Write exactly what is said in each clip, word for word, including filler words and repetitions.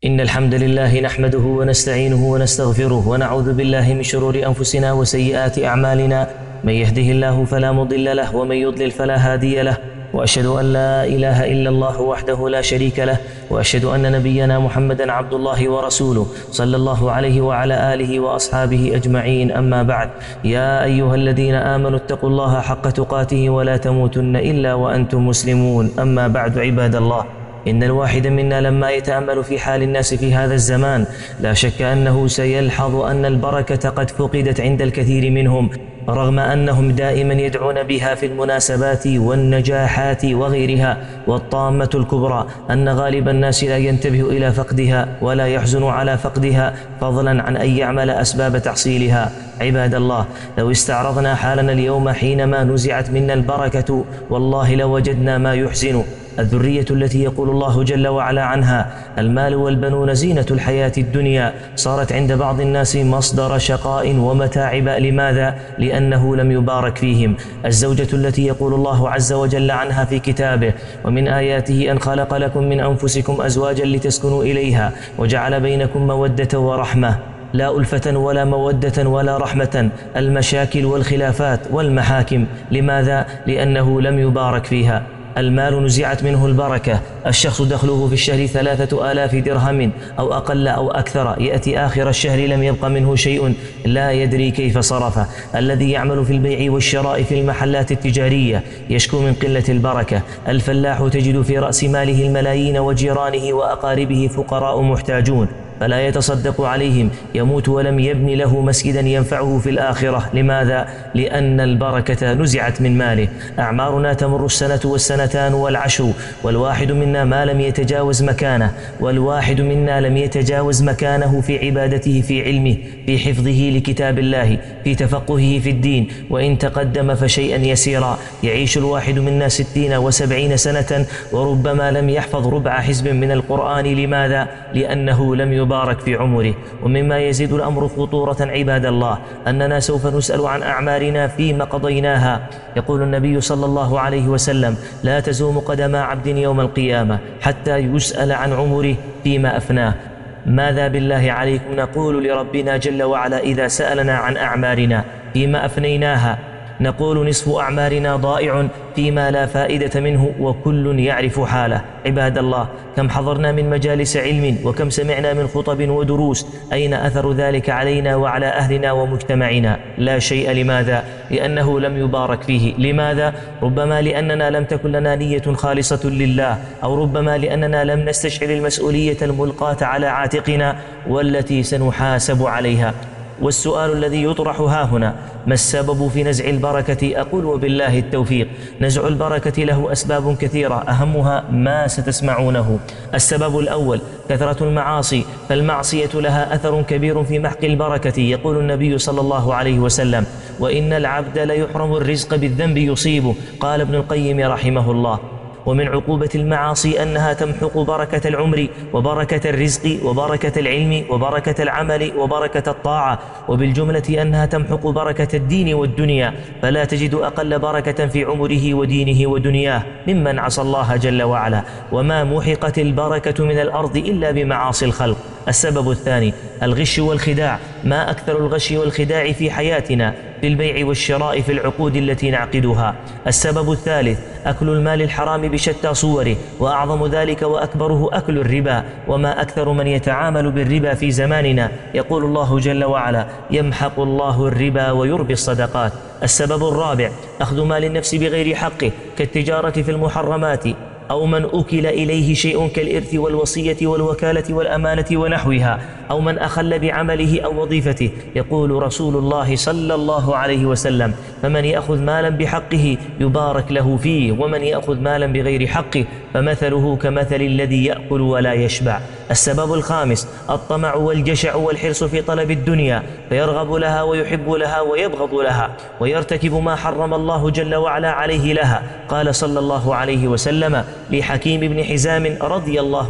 إن الحمد لله نحمده ونستعينه ونستغفره ونعوذ بالله من شرور أنفسنا وسيئات أعمالنا. من يهده الله فلا مضل له ومن يضلل فلا هادي له، وأشهد أن لا إله إلا الله وحده لا شريك له، وأشهد أن نبينا محمدا عبد الله ورسوله صلى الله عليه وعلى آله وأصحابه أجمعين. أما بعد، يا أيها الذين آمنوا اتقوا الله حق تقاته ولا تموتن إلا وأنتم مسلمون. أما بعد، عباد الله، إن الواحد منا لما يتأمل في حال الناس في هذا الزمان لا شك أنه سيلحظ أن البركة قد فقدت عند الكثير منهم، رغم أنهم دائما يدعون بها في المناسبات والنجاحات وغيرها. والطامة الكبرى أن غالب الناس لا ينتبه إلى فقدها ولا يحزن على فقدها، فضلا عن أن يعمل أسباب تحصيلها. عباد الله، لو استعرضنا حالنا اليوم حينما نزعت منا البركة، والله لوجدنا ما يحزن. الذرية التي يقول الله جل وعلا عنها: المال والبنون زينة الحياة الدنيا، صارت عند بعض الناس مصدر شقاء ومتاعب. لماذا؟ لأنه لم يبارك فيهم. الزوجة التي يقول الله عز وجل عنها في كتابه: ومن آياته أن خلق لكم من أنفسكم أزواجا لتسكنوا إليها وجعل بينكم مودة ورحمة. لا ألفة ولا مودة ولا رحمة، المشاكل والخلافات والمحاكم. لماذا؟ لأنه لم يبارك فيها. المال نزعت منه البركة، الشخص دخله في الشهر ثلاثة آلاف درهم أو أقل أو أكثر، يأتي آخر الشهر لم يبق منه شيء، لا يدري كيف صرفه. الذي يعمل في البيع والشراء في المحلات التجارية يشكو من قلة البركة. الفلاح تجد في رأس ماله الملايين وجيرانه وأقاربه فقراء محتاجون، فلا يتصدق عليهم، يموت ولم يبن له مسجدا ينفعه في الآخرة. لماذا؟ لأن البركة نزعت من ماله. أعمارنا تمر السنة والسنتان والعشر، والواحد منا ما لم يتجاوز مكانه، والواحد منا لم يتجاوز مكانه في عبادته، في علمه، في حفظه لكتاب الله، في تفقهه في الدين. وإن تقدم فشيئا يسيرا. يعيش الواحد منا ستين وسبعين سنة وربما لم يحفظ ربع حزب من القرآن. لماذا؟ لأنه لم يبارك في عمره. ومما يزيد الأمر خطورة عباد الله أننا سوف نسأل عن أعمارنا فيما قضيناها. يقول النبي صلى الله عليه وسلم: لا تزوم قدم عبد يوم القيامة حتى يسأل عن عمره فيما أفناه. ماذا بالله عليكم نقول لربنا جل وعلا إذا سألنا عن أعمارنا فيما أفنيناها؟ نقول: نصف أعمارنا ضائع فيما لا فائدة منه، وكل يعرف حاله. عباد الله، كم حضرنا من مجالس علم وكم سمعنا من خطب ودروس، أين أثر ذلك علينا وعلى أهلنا ومجتمعنا؟ لا شيء. لماذا؟ لأنه لم يبارك فيه. لماذا؟ ربما لأننا لم تكن لنا نية خالصة لله، أو ربما لأننا لم نستشعر المسؤولية الملقاة على عاتقنا والتي سنحاسب عليها. والسؤال الذي يطرح ها هنا: ما السبب في نزع البركة؟ أقول: وبالله التوفيق. نزع البركة له أسباب كثيرة، أهمها ما ستسمعونه. السبب الأول كثرة المعاصي، فالمعصية لها أثر كبير في محق البركة. يقول النبي صلى الله عليه وسلم: وإن العبد ليحرم الرزق بالذنب يصيبه. قال ابن القيم رحمه الله: ومن عقوبة المعاصي أنها تمحق بركة العمر وبركة الرزق وبركة العلم وبركة العمل وبركة الطاعة، وبالجملة أنها تمحق بركة الدين والدنيا، فلا تجد أقل بركة في عمره ودينه ودنياه ممن عصى الله جل وعلا. وما محقت البركة من الأرض إلا بمعاصي الخلق. السبب الثاني الغش والخداع. ما أكثر الغش والخداع في حياتنا في البيع والشراء في العقود التي نعقدها. السبب الثالث أكل المال الحرام بشتى صوره، وأعظم ذلك وأكبره أكل الربا. وما أكثر من يتعامل بالربا في زماننا. يقول الله جل وعلا: يمحق الله الربا ويربي الصدقات. السبب الرابع أخذ مال النفس بغير حقه، كالتجارة في المحرمات، أو من أكل إليه شيء كالإرث والوصية والوكالة والأمانة ونحوها، أو من أخل بعمله أو وظيفته. يقول رسول الله صلى الله عليه وسلم: فمن يأخذ مالا بحقه يبارك له فيه، ومن يأخذ مالا بغير حقه فمثله كمثل الذي يأكل ولا يشبع. السبب الخامس الطمع والجشع والحرص في طلب الدنيا، فيرغب لها ويحب لها ويبغض لها، ويرتكب ما حرم الله جل وعلا عليه لها. قال صلى الله عليه وسلم لحكيم بن حزام رضي الله عنه: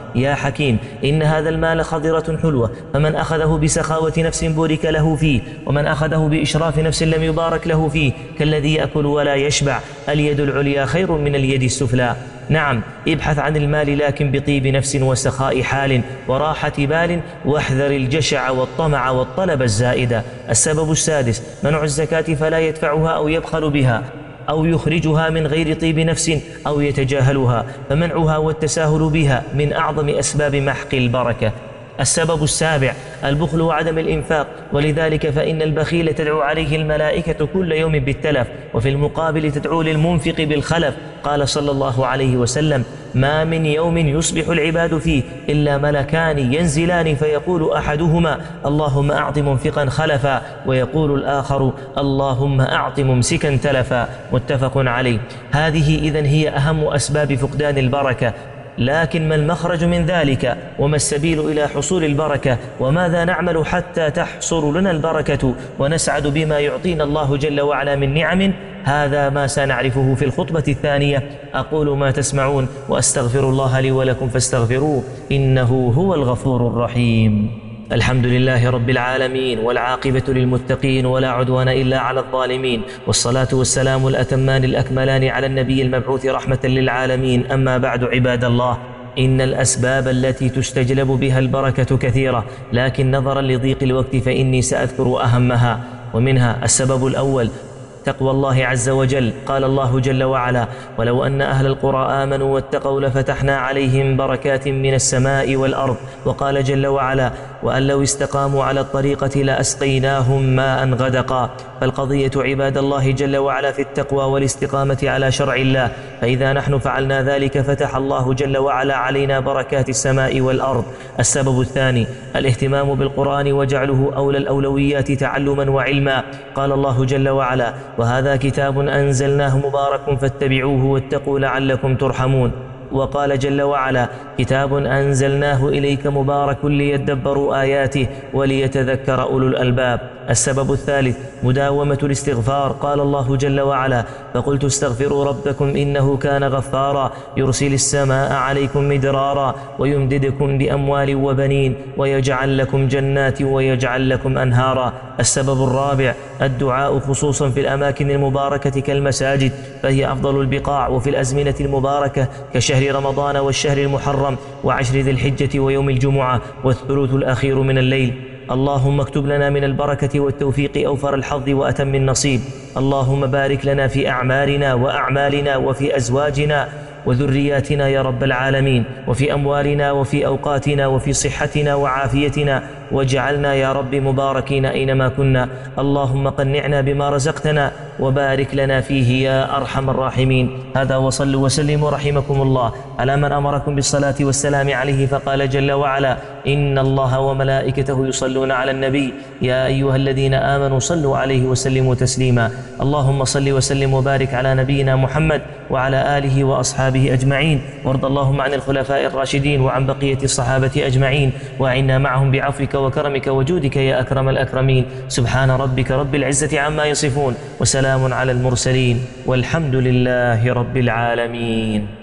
يا حكيم إن هذا المال خضرة حلوة، فمن أخذه بسخاوة نفس بورك له فيه، ومن أخذه بإشراف نفس لم يبارك له فيه، كالذي يأكل ولا يشبع. اليد العليا خير من اليد السفلى. نعم، ابحث عن المال لكن بطيب نفس وسخاء حال وراحة بال، واحذر الجشع والطمع والطلب الزائدة. السبب السادس: منع الزكاة فلا يدفعها أو يبخل بها أو يخرجها من غير طيب نفس أو يتجاهلها، فمنعها والتساهل بها من أعظم أسباب محق البركة. السبب السابع: البخل وعدم الإنفاق، ولذلك فإن البخيل تدعو عليه الملائكة كل يوم بالتلف، وفي المقابل تدعو للمنفق بالخلف. قال صلى الله عليه وسلم: ما من يوم يصبح العباد فيه إلا ملكان ينزلان فيقول أحدهما: اللهم أعط منفقا خلفا، ويقول الآخر: اللهم أعط ممسكا تلفا. متفق عليه. هذه إذن هي أهم أسباب فقدان البركة، لكن ما المخرج من ذلك؟ وما السبيل إلى حصول البركة؟ وماذا نعمل حتى تحصل لنا البركة ونسعد بما يعطينا الله جل وعلا من نعم؟ هذا ما سنعرفه في الخطبة الثانية. أقول ما تسمعون وأستغفر الله لي ولكم فاستغفروه إنه هو الغفور الرحيم. الحمد لله رب العالمين، والعاقبة للمتقين، ولا عدوان إلا على الظالمين، والصلاة والسلام الأتمان الأكملان على النبي المبعوث رحمة للعالمين. أما بعد، عباد الله، إن الأسباب التي تستجلب بها البركة كثيرة، لكن نظرا لضيق الوقت فإني سأذكر أهمها. ومنها السبب الأول: تقوى الله عز وجل. قال الله جل وعلا: ولو أن أهل القرى آمنوا واتقوا لفتحنا عليهم بركات من السماء والأرض. وقال جل وعلا: وأن لو استقاموا على الطريقة لأسقيناهم ماء غدقا. فالقضية عباد الله جل وعلا في التقوى والاستقامة على شرع الله، فإذا نحن فعلنا ذلك فتح الله جل وعلا علينا بركات السماء والأرض. السبب الثاني: الاهتمام بالقرآن وجعله أولى الأولويات تعلما وعلما. قال الله جل وعلا: وهذا كتاب أنزلناه مبارك فاتبعوه واتقوا لعلكم ترحمون. وقال جل وعلا: كتاب أنزلناه إليك مبارك ليدبروا آياته وليتذكر أولو الألباب. السبب الثالث: مداومة الاستغفار. قال الله جل وعلا: فقلت استغفروا ربكم إنه كان غفارا يرسل السماء عليكم مدرارا ويمددكم بأموال وبنين ويجعل لكم جنات ويجعل لكم أنهارا. السبب الرابع: الدعاء، خصوصا في الأماكن المباركة كالمساجد، فهي أفضل البقاع، وفي الأزمنة المباركة كشهر رمضان والشهر المحرم وعشر ذي الحجة ويوم الجمعة والثلث الأخير من الليل. اللهم اكتب لنا من البركة والتوفيق أوفر الحظ وأتم النصيب. اللهم بارك لنا في أعمالنا وأعمالنا وفي أزواجنا وذرياتنا يا رب العالمين، وفي أموالنا وفي أوقاتنا وفي صحتنا وعافيتنا، واجعلنا يا رب مباركين أينما كنا. اللهم قنعنا بما رزقتنا وبارك لنا فيه يا أرحم الراحمين. هذا وصلوا وسلموا رحمكم الله على من أمركم بالصلاة والسلام عليه، فقال جل وعلا: إن الله وملائكته يصلون على النبي يا أيها الذين آمنوا صلوا عليه وسلموا تسليما. اللهم صل وسلم وبارك على نبينا محمد وعلى آله وأصحابه أجمعين، وارض اللهم عن الخلفاء الراشدين وعن بقية الصحابة أجمعين، وأعنا معهم بعفوك وكرمك وجودك يا أكرم الأكرمين. سبحان ربك رب العزة عما يصفون، وسلام على المرسلين، والحمد لله رب العالمين.